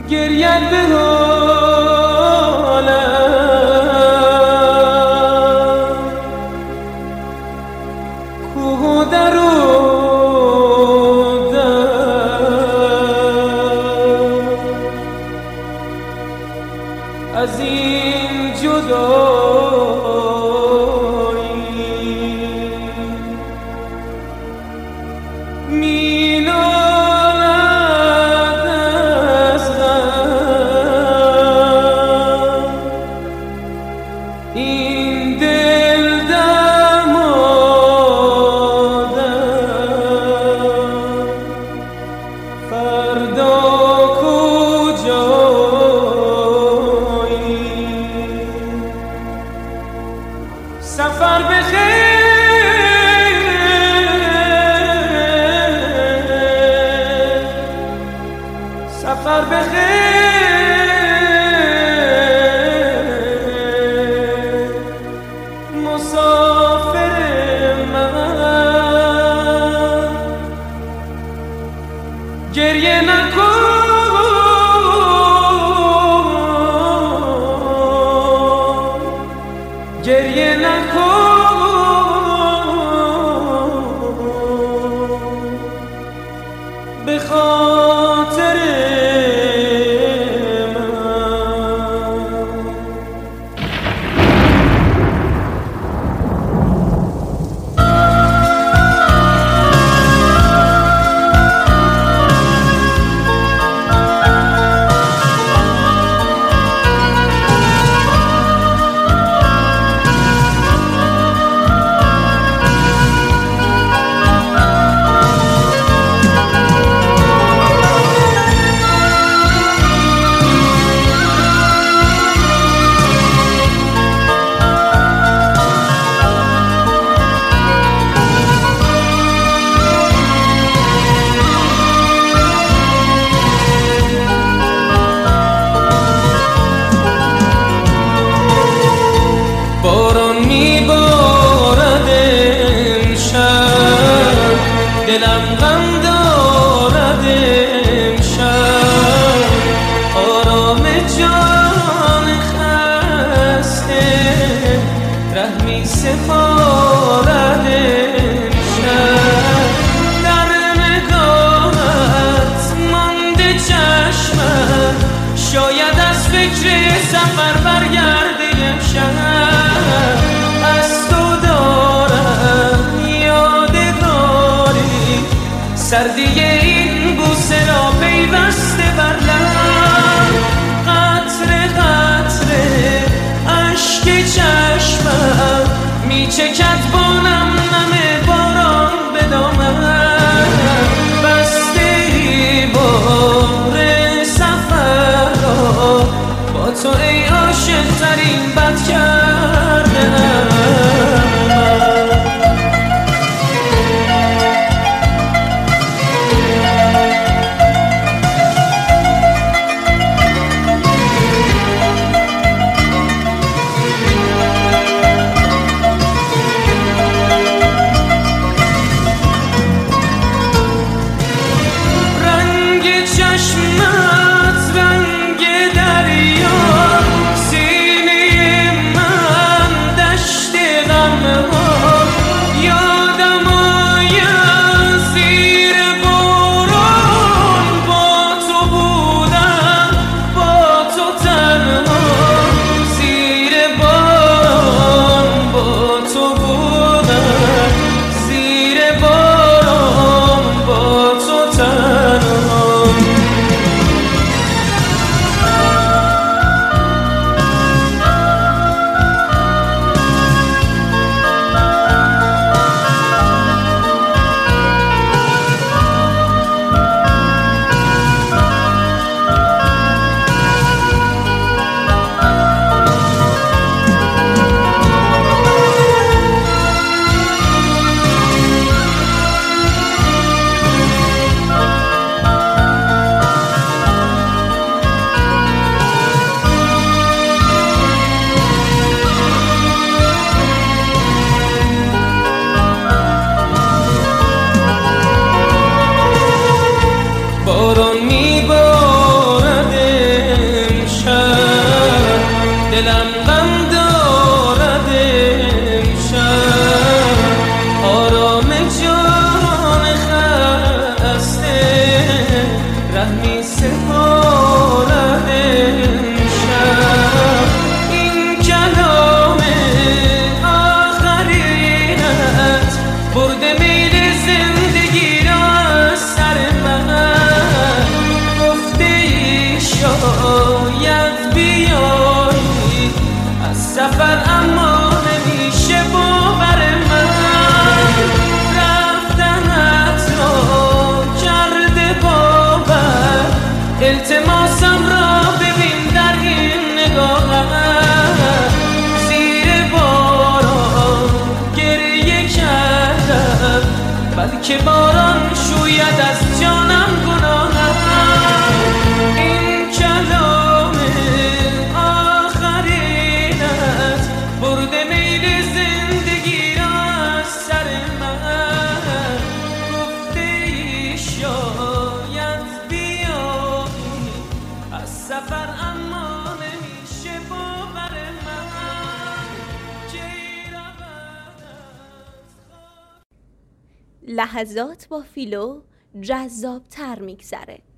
گریت به حالم کوه و در و از این جدایی می نالد از غم این دل دمادم فردا سفر بخیر سفر بخیر مسافر من گریه نکن گریه نکن به خاطر دلم غم دارد امشب آرام جان خسته رحمی سپارد امشب در نگاهت مانده چشمم شاید از فکر سفر برگرده امشب از تو سردی این بوسه را پیوسته بر لب قطره قطره اشک چشمم میچکد با نم نم باران به دامن بسته بار سفر را با تو ای عاشق شاید بیایی از سفر، اما نمیشه باور من رفتنت رو کرده باور. التماسم را ببین در این نگاهم، زیر باران گریه کردم بلکه باران شوید از جانم گناهم. این کلام آخرینت برده میل زندگی را از سر من. گفته ای شاید بیایی از سفر، اما نمیشه باور من که رود از خاک. لحظات با فیلو جذاب‌تر میگذره.